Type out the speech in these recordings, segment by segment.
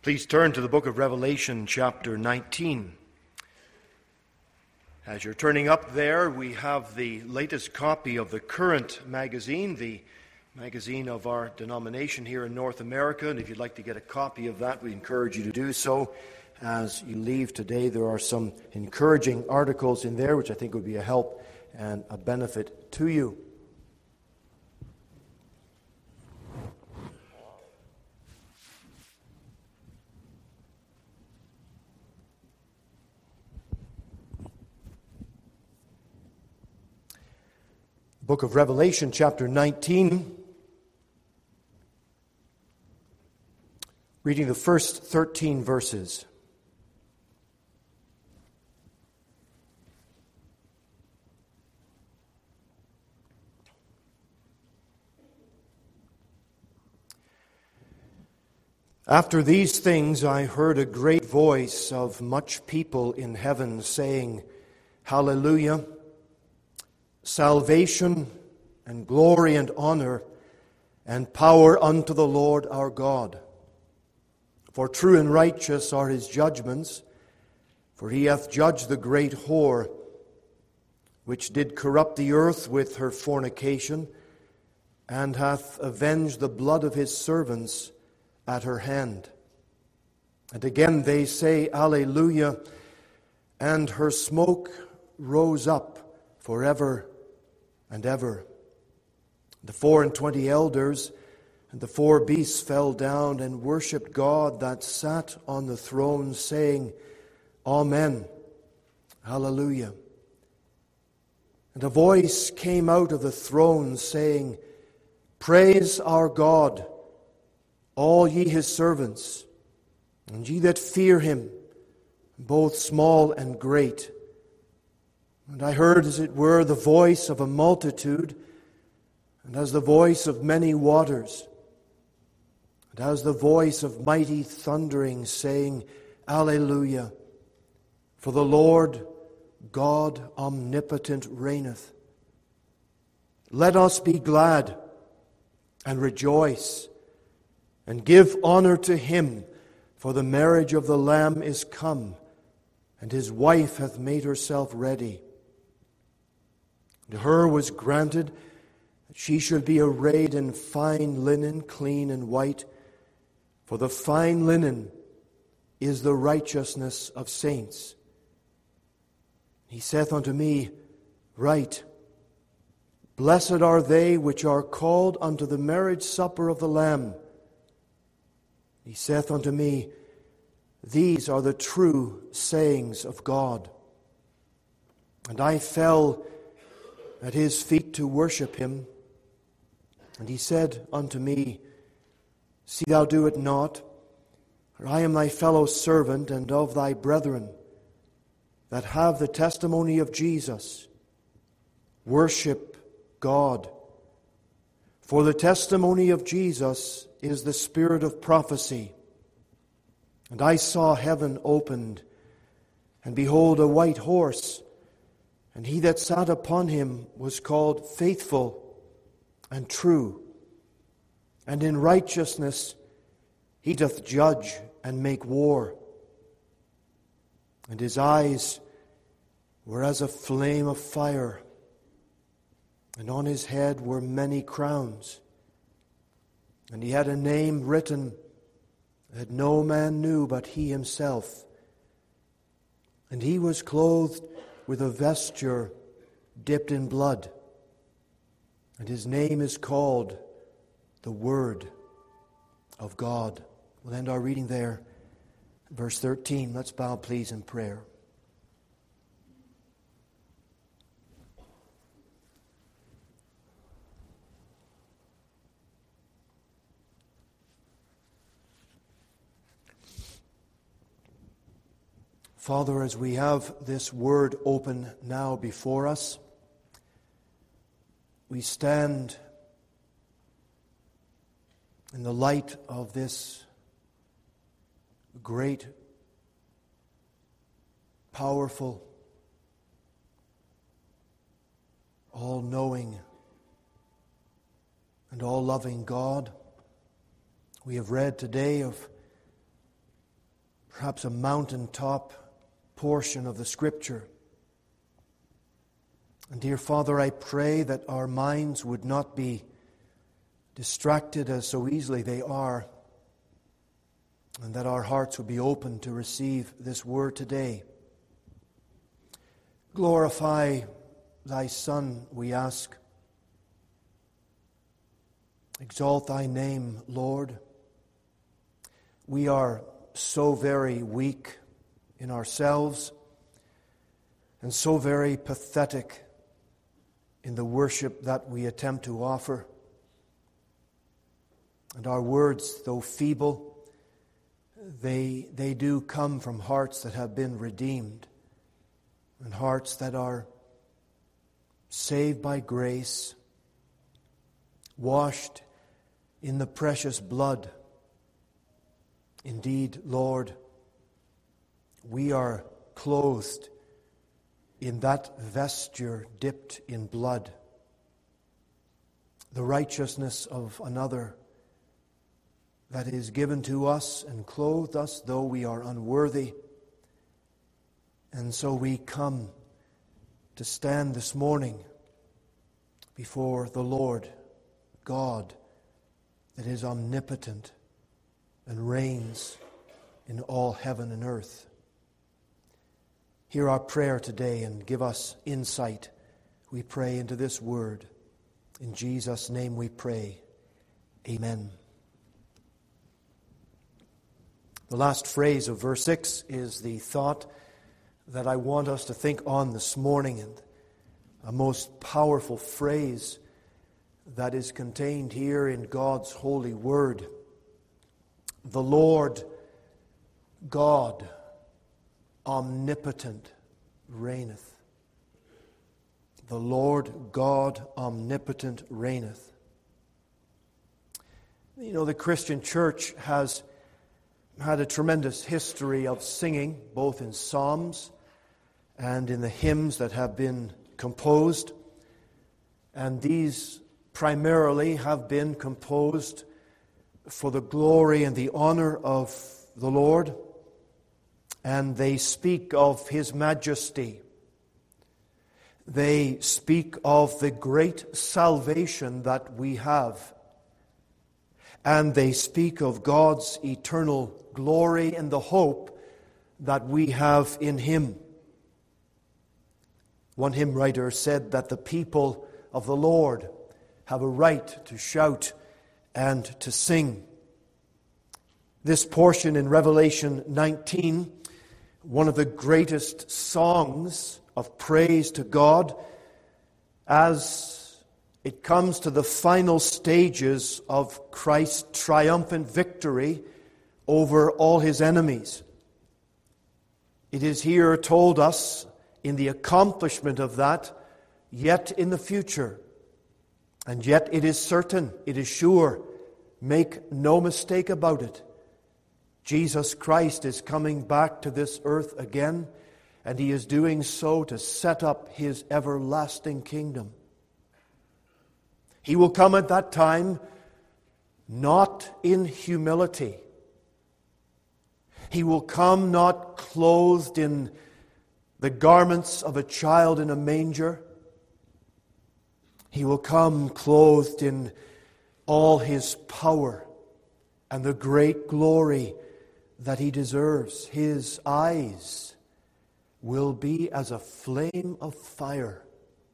Please turn to the book of Revelation, chapter 19. As you're turning up there, we have the latest copy of the Current magazine, the magazine of our denomination here in North America. And if you'd like to get a copy of that, we encourage you to do so. As you leave today, there are some encouraging articles in there, which I think would be a help and a benefit to you. Book of Revelation, chapter 19, reading the first 13 verses. After these things I heard a great voice of much people in heaven saying, Hallelujah! Salvation and glory and honor and power unto the Lord our God. For true and righteous are his judgments, for he hath judged the great whore, which did corrupt the earth with her fornication, and hath avenged the blood of his servants at her hand. And again they say, Alleluia, and her smoke rose up forever and ever. The 24 elders and the 4 beasts fell down and worshipped God that sat on the throne, saying, Amen, Hallelujah. And a voice came out of the throne, saying, Praise our God, all ye his servants, and ye that fear him, both small and great. And I heard, as it were, the voice of a multitude, and as the voice of many waters, and as the voice of mighty thundering, saying, Alleluia, for the Lord God omnipotent reigneth. Let us be glad and rejoice, and give honor to him, for the marriage of the Lamb is come, and his wife hath made herself ready. To her was granted that she should be arrayed in fine linen, clean and white, for the fine linen is the righteousness of saints. He saith unto me, Write, Blessed are they which are called unto the marriage supper of the Lamb. He saith unto me, These are the true sayings of God. And I fell at his feet to worship him. And he said unto me, See thou do it not, for I am thy fellow servant and of thy brethren, that have the testimony of Jesus. Worship God. For the testimony of Jesus is the spirit of prophecy. And I saw heaven opened, and behold, a white horse, and he that sat upon him was called Faithful and True. And in righteousness he doth judge and make war. And his eyes were as a flame of fire, and on his head were many crowns. And he had a name written that no man knew but he himself. And he was clothed with a vesture dipped in blood. And his name is called the Word of God. We'll end our reading there. Verse 13. Let's bow, please, in prayer. Father, as we have this word open now before us, we stand in the light of this great, powerful, all-knowing, and all-loving God. We have read today of perhaps a mountaintop portion of the Scripture. And dear Father, I pray that our minds would not be distracted as so easily they are, and that our hearts would be open to receive this word today. Glorify thy Son, we ask. Exalt thy name, Lord. We are so very weak in ourselves and so very pathetic in the worship that we attempt to offer. And our words, though feeble, they do come from hearts that have been redeemed and hearts that are saved by grace, washed in the precious blood. Indeed, Lord, we are clothed in that vesture dipped in blood, the righteousness of another that is given to us and clothed us though we are unworthy. And so we come to stand this morning before the Lord God that is omnipotent and reigns in all heaven and earth. Hear our prayer today and give us insight, we pray, into this word. In Jesus' name we pray. Amen. The last phrase of verse 6 is the thought that I want us to think on this morning, and a most powerful phrase that is contained here in God's holy word. The Lord God omnipotent reigneth. The Lord God omnipotent reigneth. You know, the Christian church has had a tremendous history of singing, both in psalms and in the hymns that have been composed. And these primarily have been composed for the glory and the honor of the Lord. And they speak of His majesty. They speak of the great salvation that we have. And they speak of God's eternal glory and the hope that we have in Him. One hymn writer said that the people of the Lord have a right to shout and to sing. This portion in Revelation 19, one of the greatest songs of praise to God, as it comes to the final stages of Christ's triumphant victory over all His enemies. It is here told us in the accomplishment of that, yet in the future. And yet it is certain, it is sure, make no mistake about it. Jesus Christ is coming back to this earth again, and He is doing so to set up His everlasting kingdom. He will come at that time not in humility. He will come not clothed in the garments of a child in a manger. He will come clothed in all His power and the great glory that He deserves. His eyes will be as a flame of fire.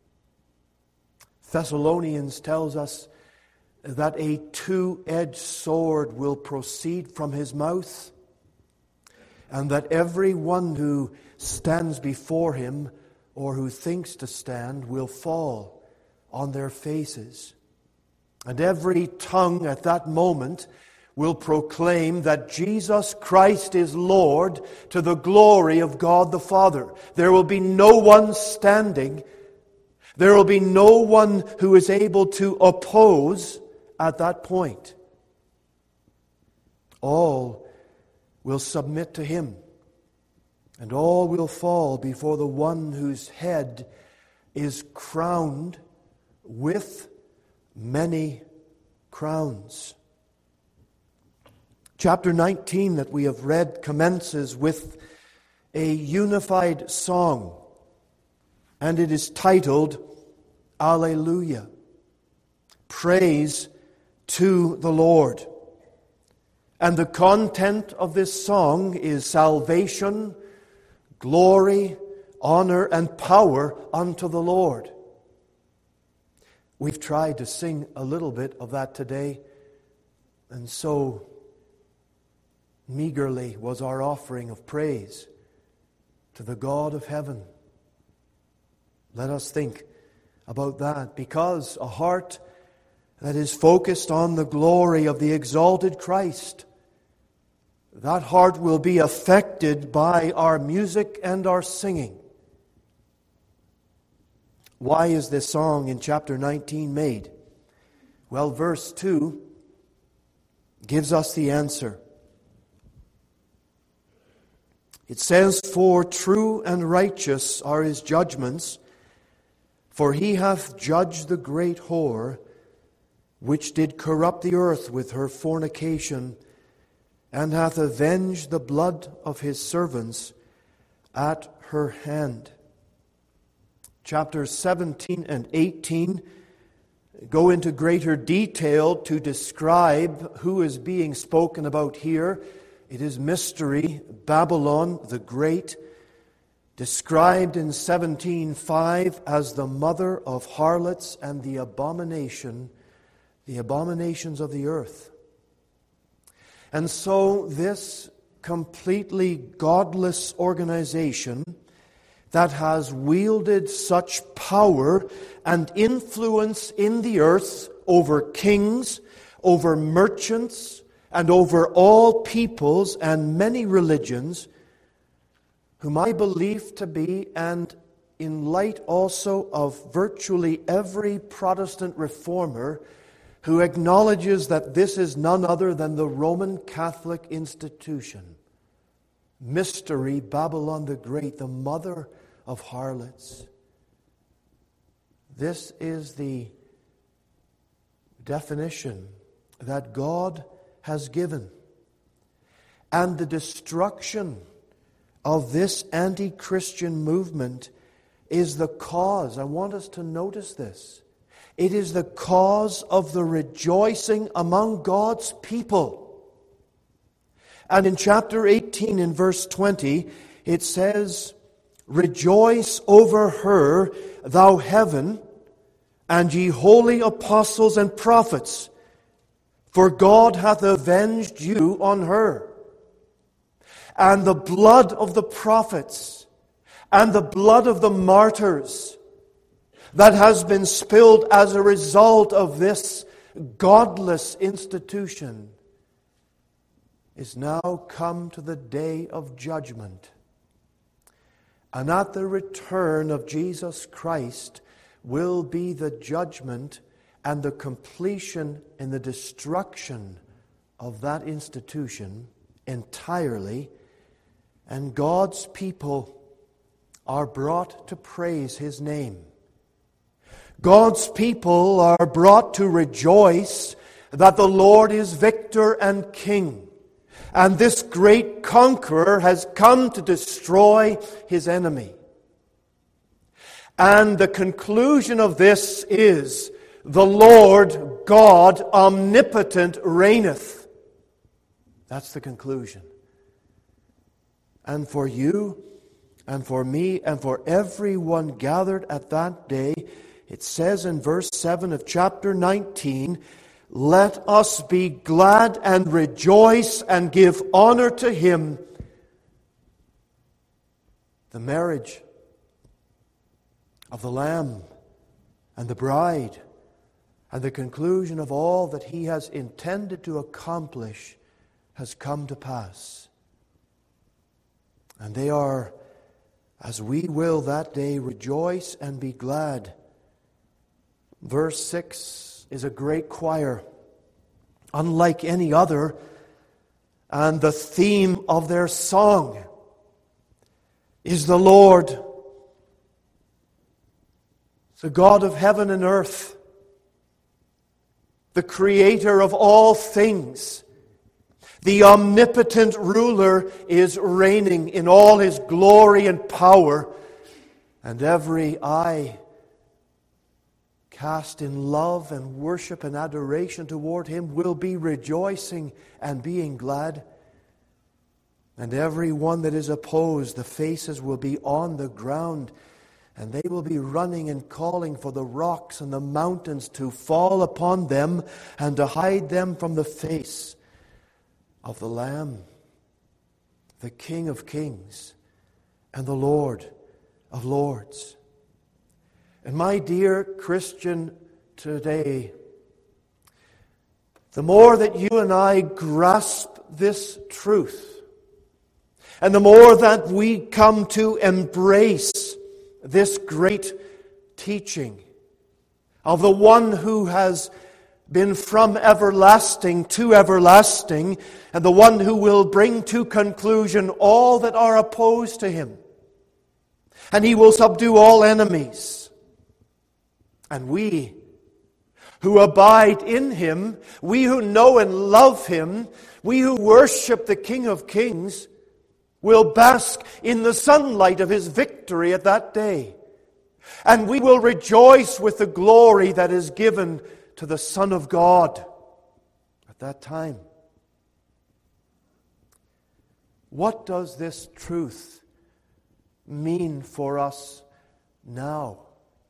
Thessalonians tells us that a two-edged sword will proceed from His mouth, and that every one who stands before Him or who thinks to stand will fall on their faces. And every tongue at that moment will proclaim that Jesus Christ is Lord, to the glory of God the Father. There will be no one standing. There will be no one who is able to oppose at that point. All will submit to Him, and all will fall before the one whose head is crowned with many crowns. Chapter 19 that we have read commences with a unified song, and it is titled Alleluia, praise to the Lord. And the content of this song is salvation, glory, honor, and power unto the Lord. We've tried to sing a little bit of that today, and so meagerly was our offering of praise to the God of heaven. Let us think about that, because a heart that is focused on the glory of the exalted Christ, that heart will be affected by our music and our singing. Why is this song in chapter 19 made? Well, verse 2 gives us the answer. It says, "For true and righteous are his judgments, for he hath judged the great whore, which did corrupt the earth with her fornication, and hath avenged the blood of his servants at her hand." Chapters 17 and 18 go into greater detail to describe who is being spoken about here. It is mystery, Babylon the Great, described in 17:5 as the mother of harlots and the abominations of the earth. And so this completely godless organization that has wielded such power and influence in the earth over kings, over merchants, and over all peoples and many religions, whom I believe to be, and in light also of virtually every Protestant reformer who acknowledges that this is none other than the Roman Catholic institution. Mystery, Babylon the Great, the mother of harlots. This is the definition that God has given. And the destruction of this anti-Christian movement is the cause. I want us to notice this. It is the cause of the rejoicing among God's people. And in chapter 18, in verse 20, it says, "Rejoice over her, thou heaven, and ye holy apostles and prophets, for God hath avenged you on her. And the blood of the prophets and the blood of the martyrs that has been spilled as a result of this godless institution is now come to the day of judgment. And at the return of Jesus Christ will be the judgment and the completion in the destruction of that institution entirely, and God's people are brought to praise His name. God's people are brought to rejoice that the Lord is victor and king, and this great conqueror has come to destroy his enemy. And the conclusion of this is, the Lord God omnipotent reigneth. That's the conclusion. And for you, and for me, and for everyone gathered at that day, it says in verse 7 of chapter 19, "Let us be glad and rejoice and give honor to Him." The marriage of the Lamb and the bride, and the conclusion of all that He has intended to accomplish has come to pass. And they are, as we will that day, rejoice and be glad. Verse 6 is a great choir, unlike any other, and the theme of their song is the Lord, the God of heaven and earth, the Creator of all things, The omnipotent ruler is reigning in all his glory and power, and every eye cast in love and worship and adoration toward him will be rejoicing and being glad. And every one that is opposed, the faces will be on the ground, and they will be running and calling for the rocks and the mountains to fall upon them and to hide them from the face of the Lamb, the King of kings and the Lord of lords. And my dear Christian today, the more that you and I grasp this truth, and the more that we come to embrace this great teaching of the one who has been from everlasting to everlasting, and the one who will bring to conclusion all that are opposed to him, and he will subdue all enemies. And we who abide in him, we who know and love him, we who worship the King of kings, will bask in the sunlight of his victory at that day. And we will rejoice with the glory that is given to the Son of God at that time. What does this truth mean for us now?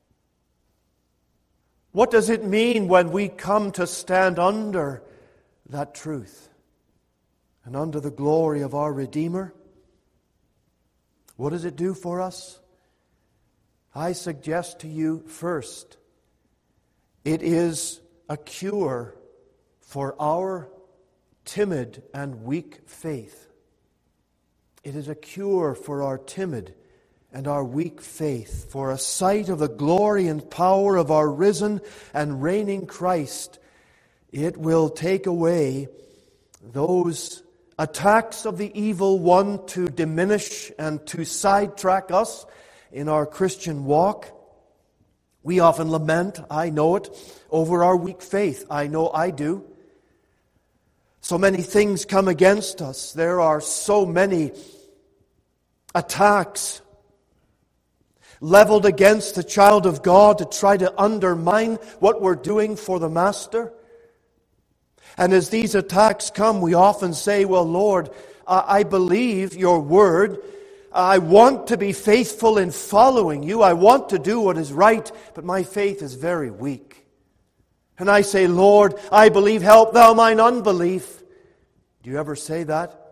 What does it mean when we come to stand under that truth and under the glory of our Redeemer? What does it do for us? I suggest to you first, it is a cure for our timid and weak faith. It is a cure for our timid and our weak faith, for a sight of the glory and power of our risen and reigning Christ. It will take away those attacks of the evil one to diminish and to sidetrack us in our Christian walk. We often lament, I know it, over our weak faith. I know I do. So many things come against us. There are so many attacks leveled against the child of God to try to undermine what we're doing for the Master. And as these attacks come, we often say, well, Lord, I believe your word. I want to be faithful in following you. I want to do what is right, but my faith is very weak. And I say, Lord, I believe, help thou mine unbelief. Do you ever say that?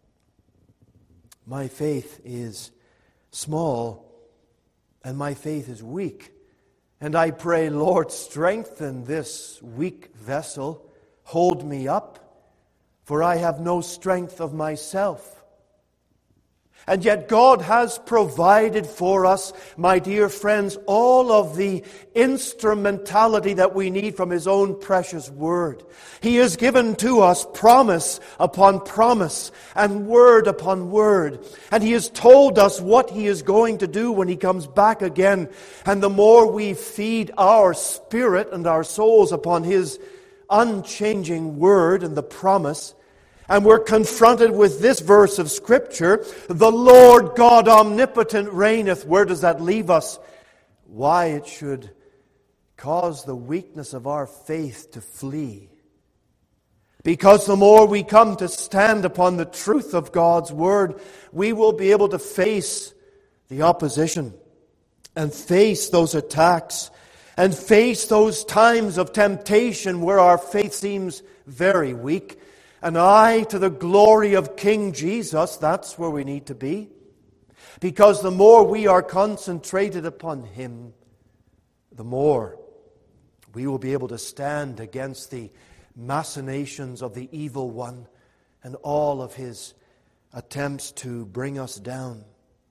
My faith is small, and my faith is weak. And I pray, Lord, strengthen this weak vessel. Hold me up, for I have no strength of myself. And yet God has provided for us, my dear friends, all of the instrumentality that we need from His own precious Word. He has given to us promise upon promise and word upon word. And He has told us what He is going to do when He comes back again. And the more we feed our spirit and our souls upon His unchanging Word and the promise, and we're confronted with this verse of Scripture, the Lord God omnipotent reigneth. Where does that leave us? Why, it should cause the weakness of our faith to flee. Because the more we come to stand upon the truth of God's Word, we will be able to face the opposition and face those attacks and face those times of temptation where our faith seems very weak. And to the glory of King Jesus, that's where we need to be. Because the more we are concentrated upon Him, the more we will be able to stand against the machinations of the evil one and all of his attempts to bring us down.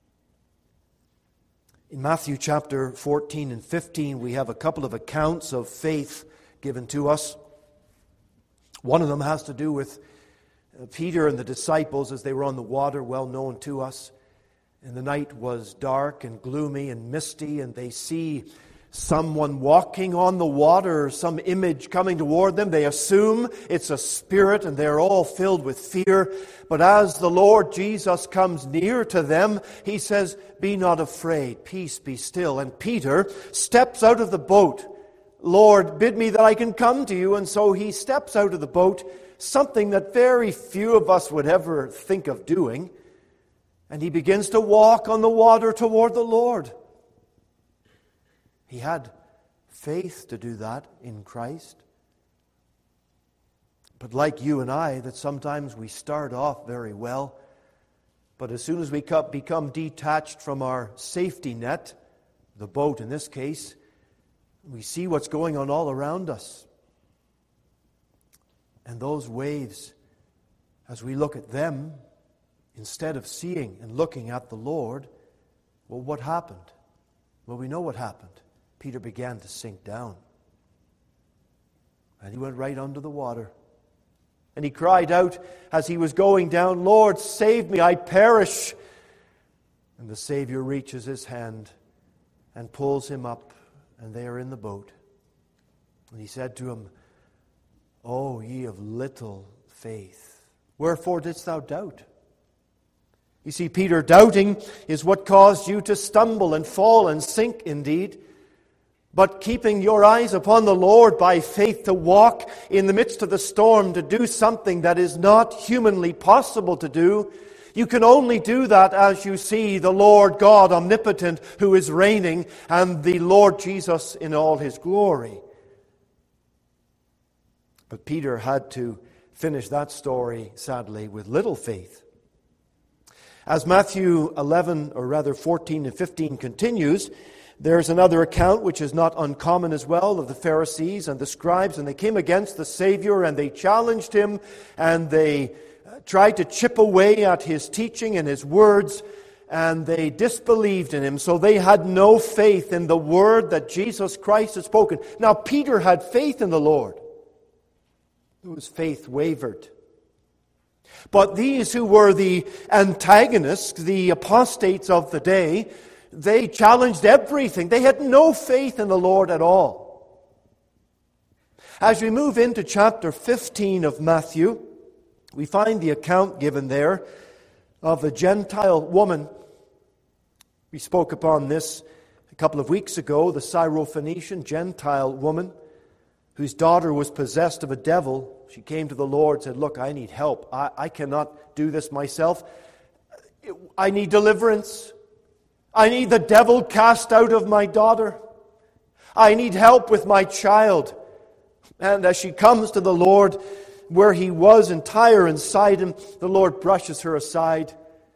In Matthew chapter 14 and 15, we have a couple of accounts of faith given to us. One of them has to do with Peter and the disciples as they were on the water, well known to us. And the night was dark and gloomy and misty, and they see someone walking on the water or some image coming toward them. They assume it's a spirit and they're all filled with fear. But as the Lord Jesus comes near to them, he says, "Be not afraid, peace, be still." And Peter steps out of the boat. "Lord, bid me that I can come to you." And so he steps out of the boat, something that very few of us would ever think of doing. And he begins to walk on the water toward the Lord. He had faith to do that in Christ. But like you and I, that sometimes we start off very well, but as soon as we become detached from our safety net, the boat in this case, we see what's going on all around us. And those waves, as we look at them, instead of seeing and looking at the Lord, well, what happened? Well, we know what happened. Peter began to sink down. And he went right under the water. And he cried out as he was going down, "Lord, save me, I perish." And the Savior reaches his hand and pulls him up, and they are in the boat. And he said to him, "O ye of little faith, wherefore didst thou doubt?" You see, Peter, doubting is what caused you to stumble and fall and sink indeed. But keeping your eyes upon the Lord by faith, to walk in the midst of the storm, to do something that is not humanly possible to do, you can only do that as you see the Lord God omnipotent who is reigning, and the Lord Jesus in all his glory. But Peter had to finish that story, sadly, with little faith. As Matthew 11, or rather 14 and 15 continues, there's another account which is not uncommon as well, of the Pharisees and the scribes, and they came against the Savior and they challenged him and they tried to chip away at his teaching and his words, and they disbelieved in him. So they had no faith in the word that Jesus Christ had spoken. Now Peter had faith in the Lord. His faith wavered. But these who were the antagonists, the apostates of the day, they challenged everything. They had no faith in the Lord at all. As we move into chapter 15 of Matthew, we find the account given there of a Gentile woman. We spoke upon this a couple of weeks ago, the Syrophoenician Gentile woman whose daughter was possessed of a devil. She came to the Lord and said, "Look, I need help. I cannot do this myself. I need deliverance. I need the devil cast out of my daughter. I need help with my child." And as she comes to the Lord where he was in Tyre and Sidon, the Lord brushes her aside,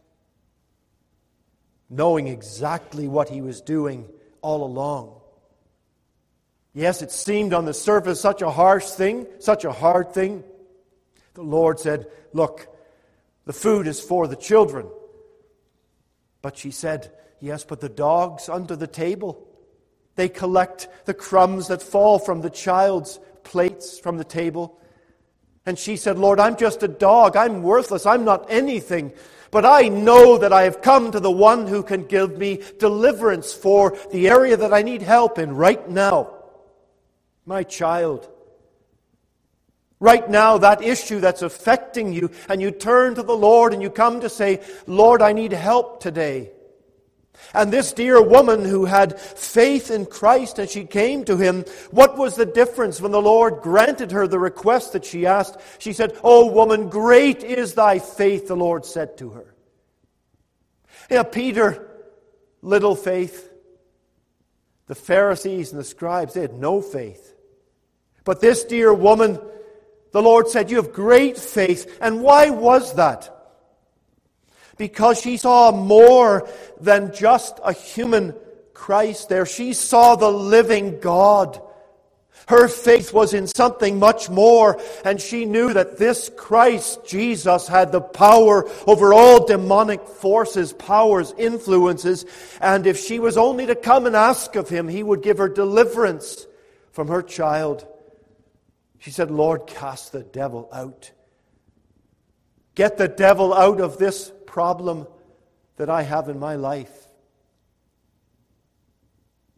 knowing exactly what he was doing all along. Yes, it seemed on the surface such a harsh thing, such a hard thing. The Lord said, "Look, the food is for the children." But she said, "Yes, but the dogs under the table, they collect the crumbs that fall from the child's plates from the table." And she said, "Lord, I'm just a dog. I'm worthless. I'm not anything. But I know that I have come to the one who can give me deliverance for the area that I need help in right now. My child. Right now, that issue that's affecting you, and you turn to the Lord and you come to say, 'Lord, I need help today.'" And this dear woman who had faith in Christ and she came to him, what was the difference when the Lord granted her the request that she asked? She said, "O woman, great is thy faith," the Lord said to her. Yeah, Peter, little faith. The Pharisees and the scribes, they had no faith. But this dear woman, the Lord said, "You have great faith." And why was that? Because she saw more than just a human Christ there. She saw the living God. Her faith was in something much more, and she knew that this Christ Jesus had the power over all demonic forces, powers, influences, and if she was only to come and ask of him, he would give her deliverance from her child. She said, "Lord, cast the devil out. Get the devil out of this problem that I have in my life."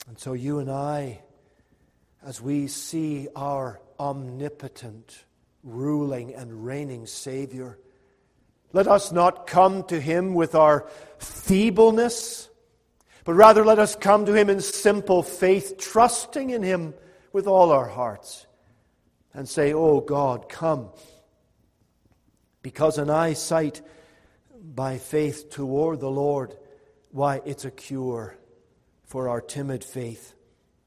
And so you and I, as we see our omnipotent, ruling and reigning Savior, let us not come to Him with our feebleness, but rather let us come to Him in simple faith, trusting in Him with all our hearts, and say, "Oh God, come." Because an eyesight by faith toward the Lord, why, it's a cure for our timid faith.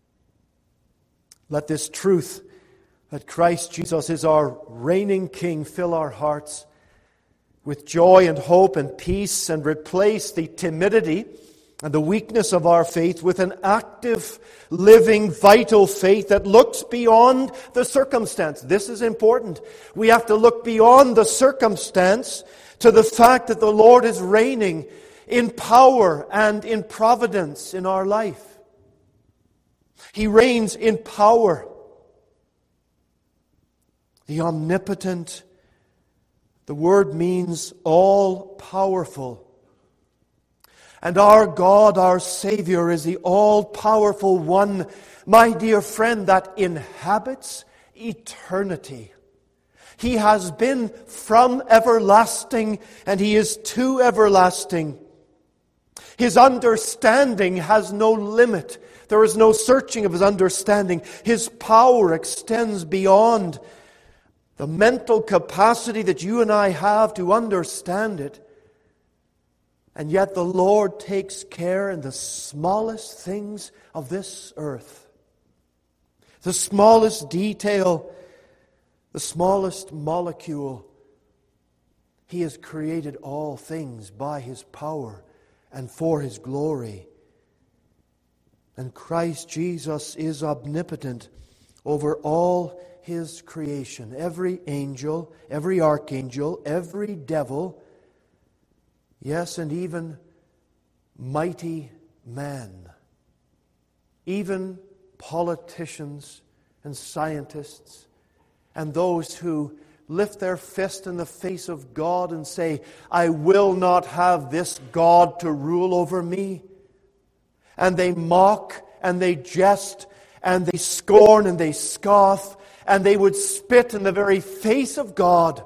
Let this truth that Christ Jesus is our reigning King fill our hearts with joy and hope and peace, and replace the timidity and the weakness of our faith with an active, living, vital faith that looks beyond the circumstance. This is important. We have to look beyond the circumstance to the fact that the Lord is reigning in power and in providence in our life. He reigns in power. The omnipotent, the word means all-powerful. And our God, our Savior, is the all-powerful one, my dear friend, that inhabits eternity. He has been from everlasting, and He is to everlasting. His understanding has no limit. There is no searching of His understanding. His power extends beyond the mental capacity that you and I have to understand it. And yet the Lord takes care in the smallest things of this earth. The smallest detail, the smallest molecule. He has created all things by His power and for His glory. And Christ Jesus is omnipotent over all His creation. Every angel, every archangel, every devil, yes, and even mighty man, even politicians and scientists, and those who lift their fist in the face of God and say, "I will not have this God to rule over me." And they mock and they jest and they scorn and they scoff, and they would spit in the very face of God.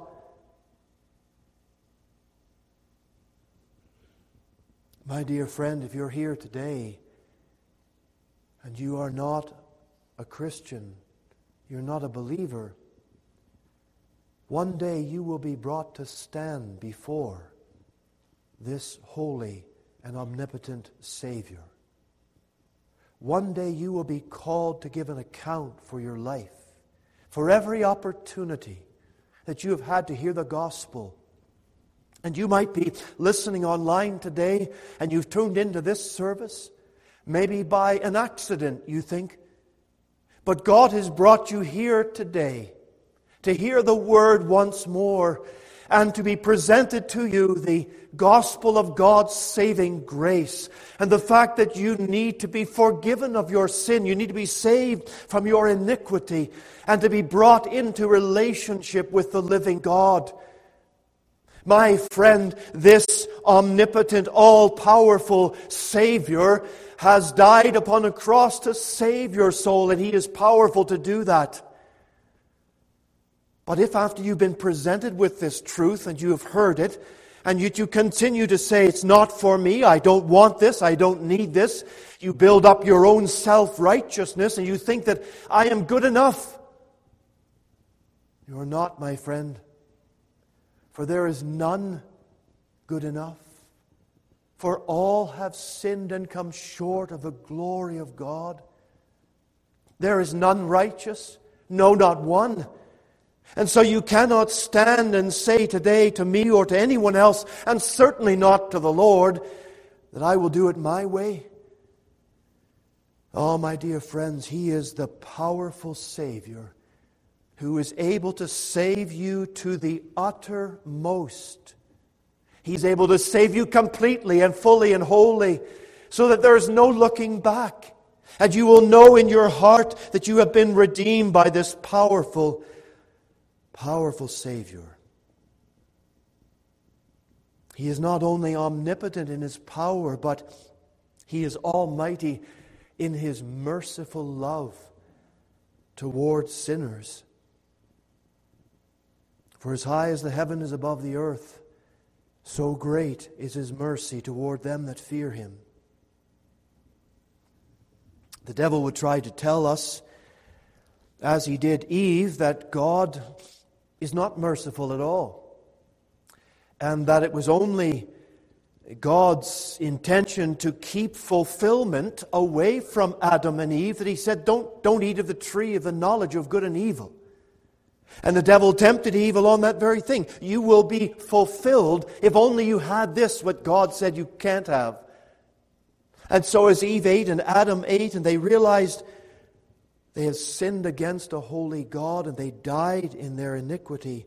My dear friend, if you're here today and you are not a Christian, you're not a believer, one day you will be brought to stand before this holy and omnipotent Savior. One day you will be called to give an account for your life, for every opportunity that you have had to hear the gospel. And you might be listening online today, and you've tuned into this service, maybe by an accident, you think. But God has brought you here today to hear the Word once more, and to be presented to you the gospel of God's saving grace, and the fact that you need to be forgiven of your sin, you need to be saved from your iniquity, and to be brought into relationship with the living God. My friend, this omnipotent, all-powerful Savior has died upon a cross to save your soul, and He is powerful to do that. But if after you've been presented with this truth and you have heard it, and yet you continue to say, "It's not for me, I don't want this, I don't need this," you build up your own self-righteousness and you think that I am good enough. You are not, my friend. For there is none good enough. For all have sinned and come short of the glory of God. There is none righteous, no, not one. And so you cannot stand and say today to me or to anyone else, and certainly not to the Lord, that I will do it my way. Oh, my dear friends, He is the powerful Savior who is able to save you to the uttermost. He's able to save you completely and fully and wholly, so that there is no looking back. And you will know in your heart that you have been redeemed by this powerful Savior. He is not only omnipotent in His power, but He is almighty in His merciful love towards sinners. For as high as the heaven is above the earth, so great is His mercy toward them that fear Him. The devil would try to tell us, as he did Eve, that God is not merciful at all, and that it was only God's intention to keep fulfillment away from Adam and Eve, that He said, don't eat of the tree of the knowledge of good and evil. And the devil tempted Eve on that very thing. You will be fulfilled if only you had this, what God said you can't have. And so as Eve ate and Adam ate, and they realized they had sinned against a holy God and they died in their iniquity,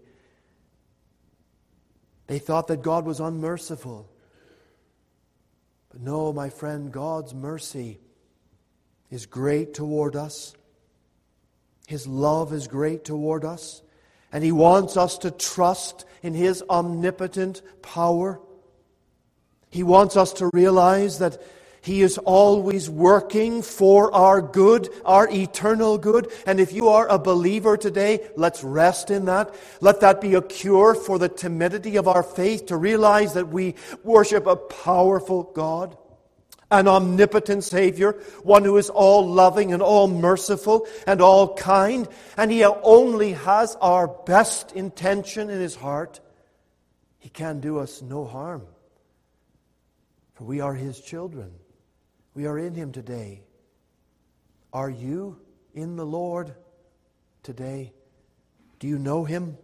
they thought that God was unmerciful. But no, my friend, God's mercy is great toward us. His love is great toward us. And He wants us to trust in His omnipotent power. He wants us to realize that He is always working for our good, our eternal good. And if you are a believer today, let's rest in that. Let that be a cure for the timidity of our faith, to realize that we worship a powerful God, an omnipotent Savior, one who is all loving and all merciful and all kind. And He only has our best intention in His heart. He can do us no harm, for we are His children. We are in Him today. Are you in the Lord today? Do you know Him?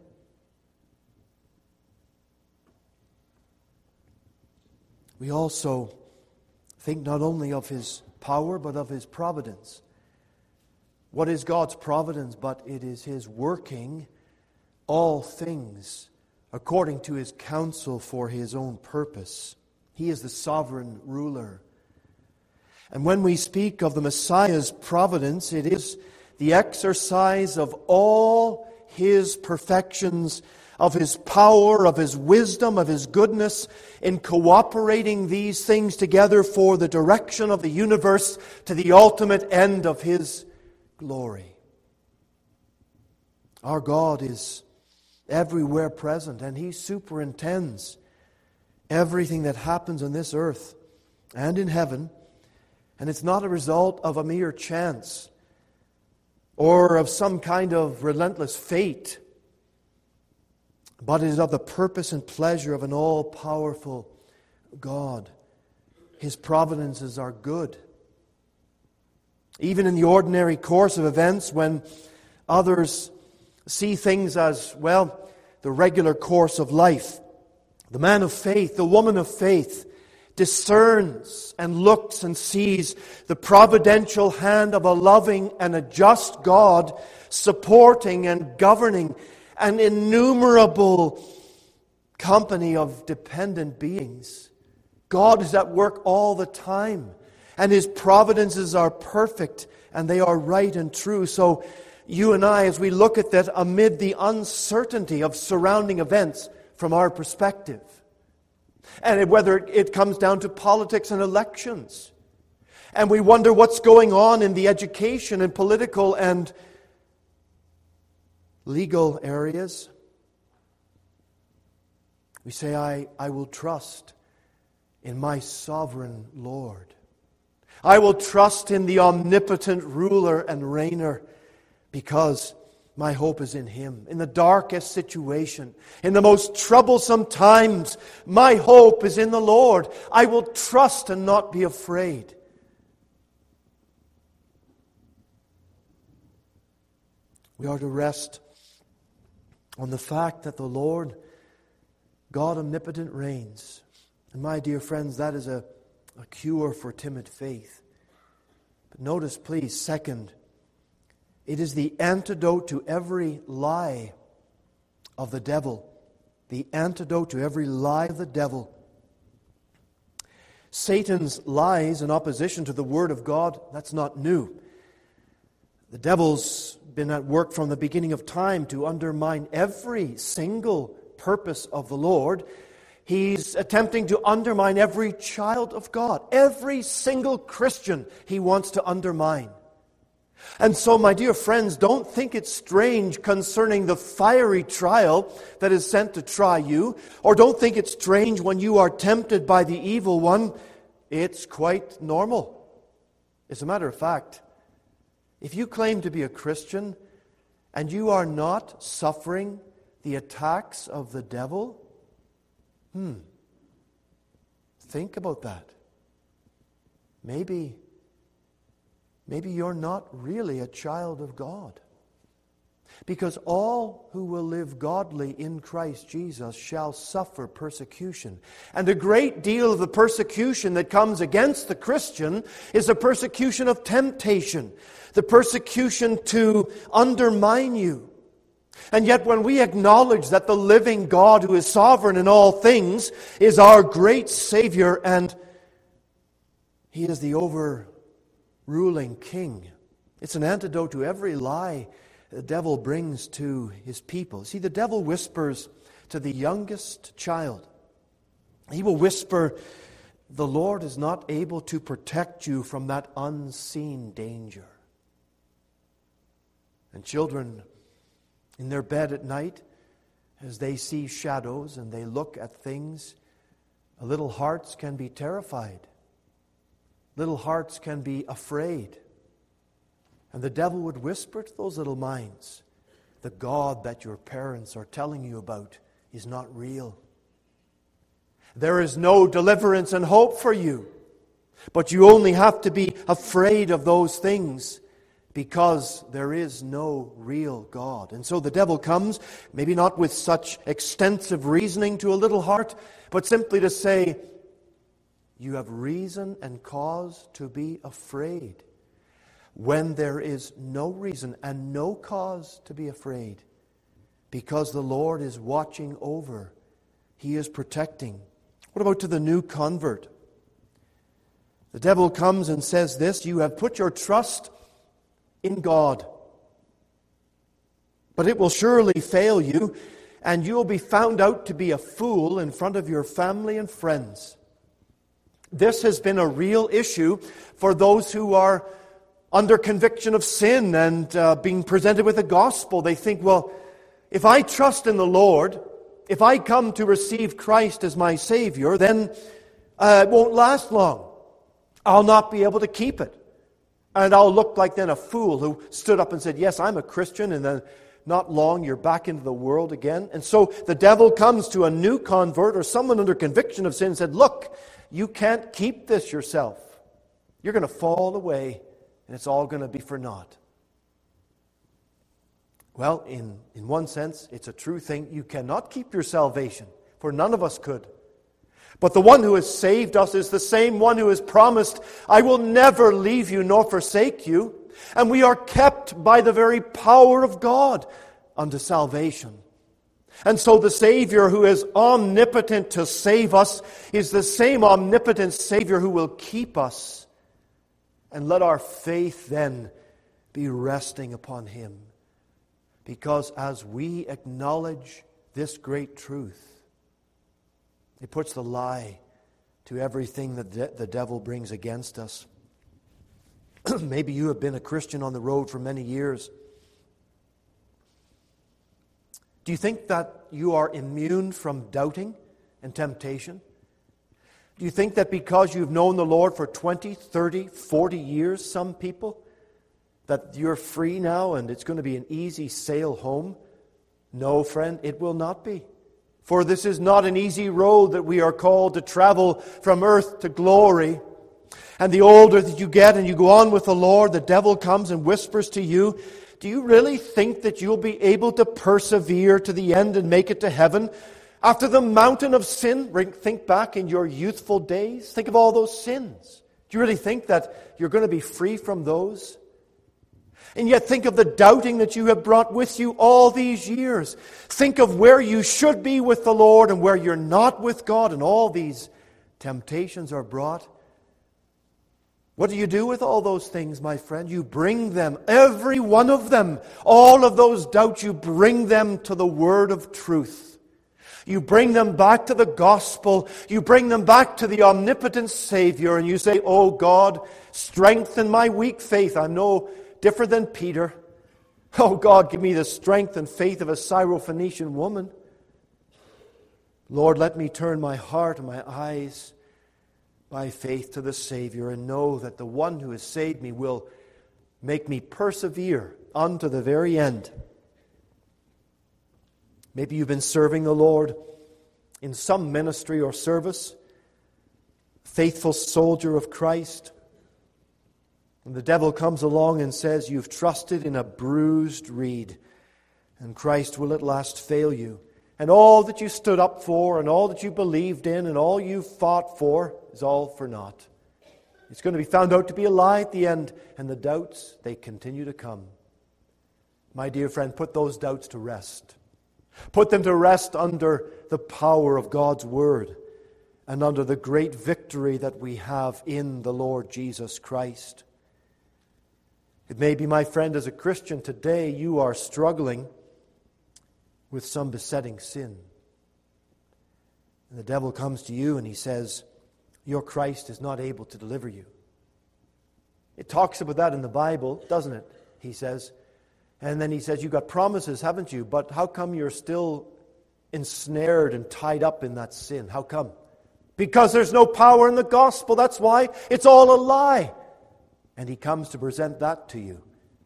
We also think not only of His power, but of His providence. What is God's providence? But it is His working all things according to His counsel for His own purpose. He is the sovereign ruler. And when we speak of the Messiah's providence, it is the exercise of all His perfections, of His power, of His wisdom, of His goodness, in cooperating these things together for the direction of the universe to the ultimate end of His glory. Our God is everywhere present, and He superintends everything that happens on this earth and in heaven. And it's not a result of a mere chance or of some kind of relentless fate, but it is of the purpose and pleasure of an all-powerful God. His providences are good. Even in the ordinary course of events, when others see things as, well, the regular course of life, the man of faith, the woman of faith, discerns and looks and sees the providential hand of a loving and a just God supporting and governing an innumerable company of dependent beings. God is at work all the time, and His providences are perfect and they are right and true. So you and I, as we look at that amid the uncertainty of surrounding events from our perspective, and whether it comes down to politics and elections, and we wonder what's going on in the education and political and legal areas, we say, I will trust in my sovereign Lord. I will trust in the omnipotent ruler and reigner, because my hope is in Him. In the darkest situation, in the most troublesome times, my hope is in the Lord. I will trust and not be afraid. We are to rest on the fact that the Lord, God omnipotent, reigns. And my dear friends, that is a cure for timid faith. But notice, please, second, it is the antidote to every lie of the devil. The antidote to every lie of the devil. Satan's lies in opposition to the Word of God, that's not new. The devil's been at work from the beginning of time to undermine every single purpose of the Lord. He's attempting to undermine every child of God. Every single Christian he wants to undermine. And so, my dear friends, don't think it's strange concerning the fiery trial that is sent to try you, or don't think it's strange when you are tempted by the evil one. It's quite normal. As a matter of fact, if you claim to be a Christian and you are not suffering the attacks of the devil, think about that. Maybe you're not really a child of God. Because all who will live godly in Christ Jesus shall suffer persecution. And a great deal of the persecution that comes against the Christian is a persecution of temptation, the persecution to undermine you. And yet when we acknowledge that the living God who is sovereign in all things is our great Savior, and He is the overruling King, it's an antidote to every lie the devil brings to his people. See, the devil whispers to the youngest child. He will whisper, the Lord is not able to protect you from that unseen danger. And children, in their bed at night, as they see shadows and they look at things, little hearts can be terrified. Little hearts can be afraid. And the devil would whisper to those little minds, the God that your parents are telling you about is not real. There is no deliverance and hope for you. But you only have to be afraid of those things because there is no real God. And so the devil comes, maybe not with such extensive reasoning to a little heart, but simply to say, you have reason and cause to be afraid, when there is no reason and no cause to be afraid, because the Lord is watching over. He is protecting. What about to the new convert? The devil comes and says this, you have put your trust in God, but it will surely fail you, and you will be found out to be a fool in front of your family and friends. This has been a real issue for those who are under conviction of sin and being presented with the gospel. They think, well, if I trust in the Lord, if I come to receive Christ as my Savior, then it won't last long. I'll not be able to keep it. And I'll look like then a fool who stood up and said, yes, I'm a Christian, and then not long you're back into the world again. And so the devil comes to a new convert or someone under conviction of sin and said, look, you can't keep this yourself. You're going to fall away. And it's all going to be for naught. Well, in one sense, it's a true thing. You cannot keep your salvation, for none of us could. But the one who has saved us is the same one who has promised, I will never leave you nor forsake you. And we are kept by the very power of God unto salvation. And so the Savior who is omnipotent to save us is the same omnipotent Savior who will keep us. And let our faith then be resting upon Him. Because as we acknowledge this great truth, it puts the lie to everything that the devil brings against us. Maybe you have been a Christian on the road for many years. Do you think that you are immune from doubting and temptation? Do you think that because you've known the Lord for 20, 30, 40 years, some people, that you're free now and it's going to be an easy sail home? No, friend, it will not be. For this is not an easy road that we are called to travel from earth to glory. And the older that you get and you go on with the Lord, the devil comes and whispers to you, do you really think that you'll be able to persevere to the end and make it to heaven? After the mountain of sin, think back in your youthful days. Think of all those sins. Do you really think that you're going to be free from those? And yet think of the doubting that you have brought with you all these years. Think of where you should be with the Lord and where you're not with God, and all these temptations are brought. What do you do with all those things, my friend? You bring them, every one of them, all of those doubts, you bring them to the word of truth. You bring them back to the gospel. You bring them back to the omnipotent Savior, and you say, "Oh God, strengthen my weak faith." I'm no different than Peter. "Oh God, give me the strength and faith of a Syrophoenician woman." Lord, let me turn my heart and my eyes by faith to the Savior, and know that the one who has saved me will make me persevere unto the very end. Maybe you've been serving the Lord in some ministry or service, faithful soldier of Christ, and the devil comes along and says, "You've trusted in a bruised reed, and Christ will at last fail you. And all that you stood up for, and all that you believed in, and all you fought for is all for naught. It's going to be found out to be a lie at the end." And the doubts, they continue to come. My dear friend, put those doubts to rest. Put them to rest under the power of God's Word and under the great victory that we have in the Lord Jesus Christ. It may be, my friend, as a Christian today, you are struggling with some besetting sin. And the devil comes to you and he says, "Your Christ is not able to deliver you." It talks about that in the Bible, doesn't it? He says. And then he says, "You've got promises, haven't you? But how come you're still ensnared and tied up in that sin? How come?" "Because there's no power in the gospel. That's why. It's all a lie." And he comes to present that to you.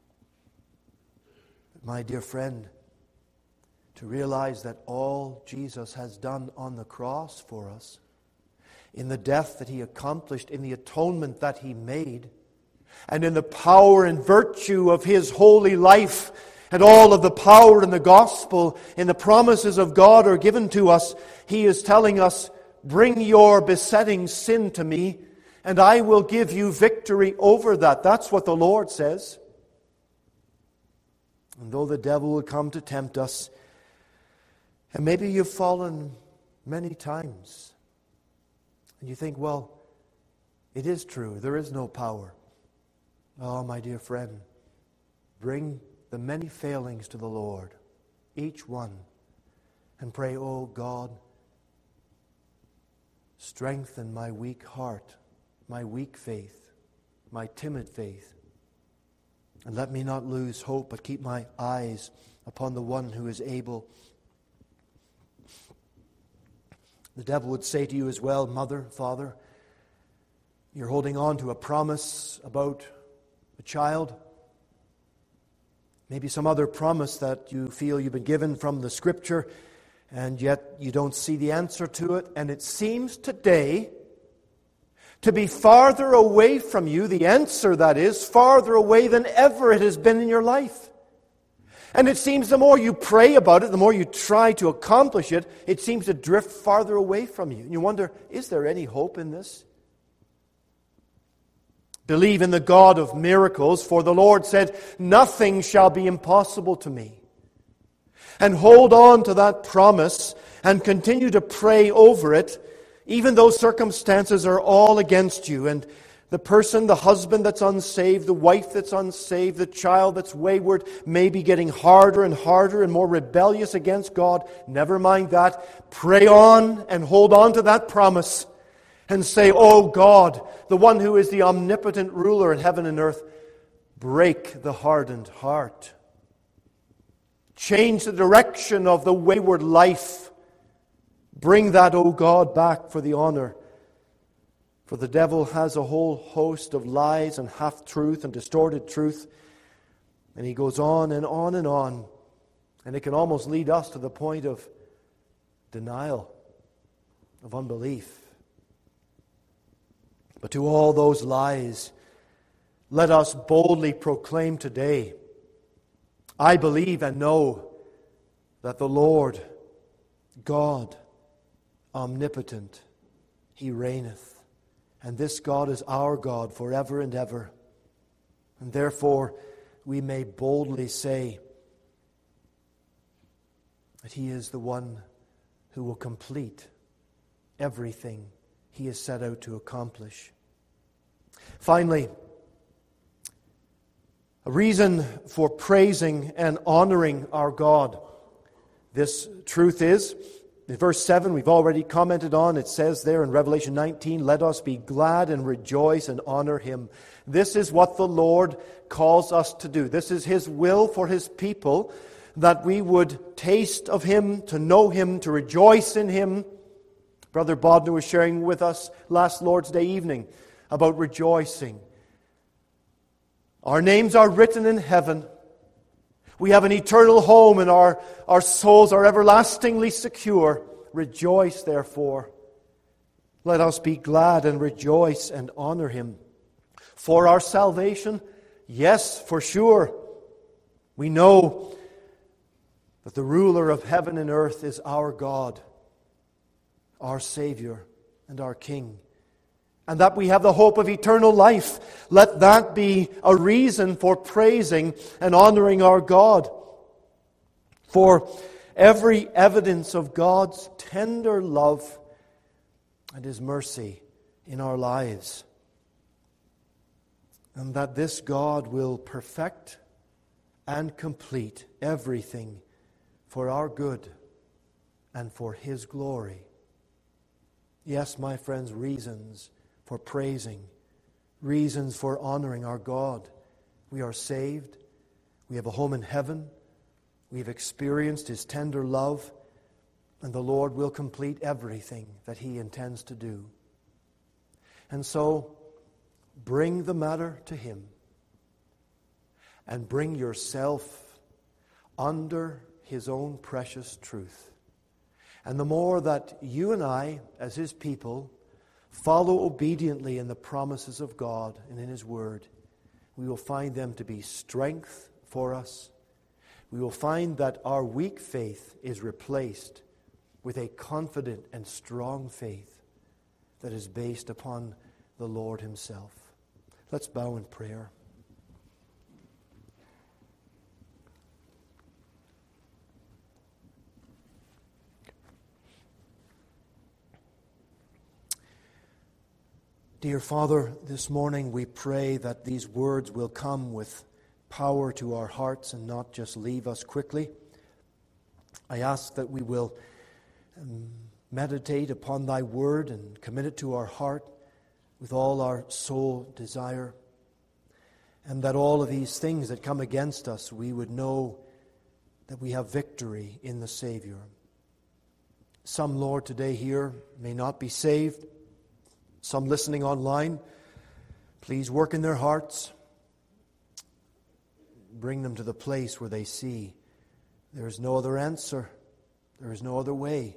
But my dear friend, to realize that all Jesus has done on the cross for us, in the death that He accomplished, in the atonement that He made, and in the power and virtue of His holy life, and all of the power in the gospel, in the promises of God are given to us, He is telling us, "Bring your besetting sin to me, and I will give you victory over that." That's what the Lord says. And though the devil will come to tempt us, and maybe you've fallen many times, and you think, "Well, it is true, there is no power." Oh, my dear friend, bring the many failings to the Lord, each one, and pray, "Oh God, strengthen my weak heart, my weak faith, my timid faith, and let me not lose hope, but keep my eyes upon the one who is able." The devil would say to you as well, "Mother, father, you're holding on to a promise about a child, maybe some other promise that you feel you've been given from the Scripture, and yet you don't see the answer to it, and it seems today to be farther away from you, the answer that is, farther away than ever it has been in your life. And it seems the more you pray about it, the more you try to accomplish it, it seems to drift farther away from you. And you wonder, is there any hope in this? Believe in the God of miracles, for the Lord said, "Nothing shall be impossible to me." And hold on to that promise and continue to pray over it, even though circumstances are all against you. And the person, the husband that's unsaved, the wife that's unsaved, the child that's wayward, may be getting harder and harder and more rebellious against God. Never mind that. Pray on and hold on to that promise. And say, "Oh God, the one who is the omnipotent ruler in heaven and earth, break the hardened heart. Change the direction of the wayward life. Bring that, oh God, back for the honor." For the devil has a whole host of lies and half-truth and distorted truth. And he goes on and on and on. And it can almost lead us to the point of denial, of unbelief. But to all those lies, let us boldly proclaim today, "I believe and know that the Lord, God, omnipotent, He reigneth. And this God is our God forever and ever. And therefore we may boldly say that He is the one who will complete everything He has set out to accomplish." Finally, a reason for praising and honoring our God. This truth is In verse 7, we've already commented on, it says there in Revelation 19, let us be glad and rejoice and honor Him. This is what the Lord calls us to do. This is His will for His people, that we would taste of Him, to know Him, to rejoice in Him. Brother Bodner was sharing with us last Lord's Day evening about rejoicing. Our names are written in heaven. We have an eternal home, and our souls are everlastingly secure. Rejoice, therefore. Let us be glad and rejoice and honor Him. For our salvation, yes, for sure. We know that the ruler of heaven and earth is our God, our Savior and our King, and that we have the hope of eternal life. Let that be a reason for praising and honoring our God. For every evidence of God's tender love and His mercy in our lives. And that this God will perfect and complete everything for our good and for His glory. Yes, my friends, reasons for praising, reasons for honoring our God. We are saved. We have a home in heaven. We have experienced His tender love, and the Lord will complete everything that He intends to do. And so, bring the matter to Him, and bring yourself under His own precious truth. And the more that you and I, as His people, follow obediently in the promises of God and in His Word, we will find them to be strength for us. We will find that our weak faith is replaced with a confident and strong faith that is based upon the Lord Himself. Let's bow in prayer. Dear Father, this morning we pray that these words will come with power to our hearts and not just leave us quickly. I ask that we will meditate upon Thy Word and commit it to our heart with all our soul desire, and that all of these things that come against us, we would know that we have victory in the Savior. Some, Lord, today here may not be saved. Some listening online, please work in their hearts. Bring them to the place where they see there is no other answer. There is no other way.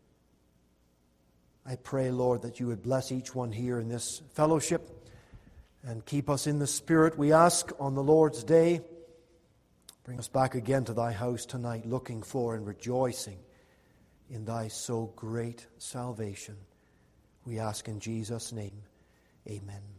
I pray, Lord, that You would bless each one here in this fellowship and keep us in the Spirit, we ask, on the Lord's day. Bring us back again to Thy house tonight, looking for and rejoicing in Thy so great salvation. We ask in Jesus' name, amen.